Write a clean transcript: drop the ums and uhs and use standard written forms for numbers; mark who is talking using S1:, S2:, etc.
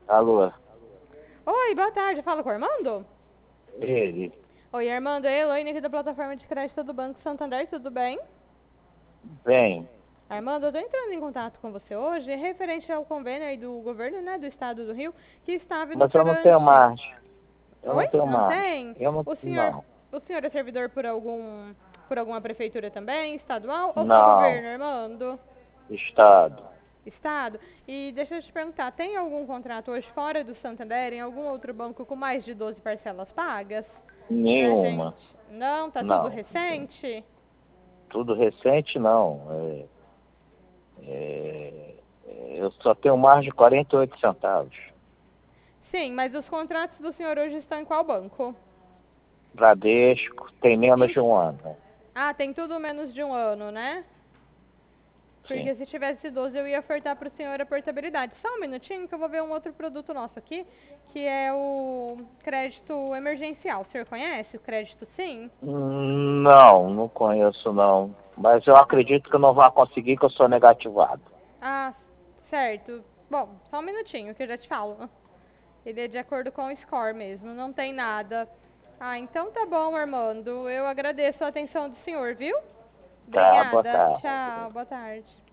S1: Alô,
S2: Oi, boa tarde. Fala com o Armando?
S1: ele.
S2: Oi, Armando. É a Elaine aqui da plataforma de crédito do Banco Santander. Tudo bem?
S1: Bem,
S2: Armando, eu tô entrando em contato com você hoje referente ao convênio aí do governo, né, do estado do Rio, que estava
S1: mas eu não tenho
S2: inoperante.
S1: margem. Eu
S2: Oi?
S1: não tenho
S2: Não
S1: margem.
S2: tem?
S1: Eu não.
S2: O senhor,
S1: Não.
S2: o senhor é servidor por alguma prefeitura também, estadual ou só
S1: Não.
S2: governo, Armando?
S1: Estado.
S2: Estado? E deixa eu te perguntar, tem algum contrato hoje fora do Santander, em algum outro banco com mais de 12 parcelas pagas? Pra gente.
S1: Nenhuma.
S2: Não, tá tudo
S1: Não.
S2: recente?
S1: Tudo recente, não. Eu só tenho margem de 48 centavos.
S2: Sim, mas os contratos do senhor hoje estão em qual banco?
S1: Bradesco tem menos
S2: Em-
S1: de um ano.
S2: Ah, tem tudo menos de um ano, né?
S1: Sim.
S2: Porque se tivesse 12 eu ia ofertar pro senhor a portabilidade. Só um minutinho que eu vou ver um outro produto nosso aqui, que é o crédito emergencial. O senhor conhece o crédito sim?
S1: Não, não conheço não. Mas eu acredito que eu não vou conseguir, que eu sou negativado.
S2: Ah, certo. Bom, só um minutinho que eu já te falo. Ele é de acordo com o score mesmo, não tem nada. Ah, então tá bom, Armando. Eu agradeço a atenção do senhor, viu?
S1: Tá, boa
S2: Obrigada.
S1: tarde.
S2: Tchau, boa tarde.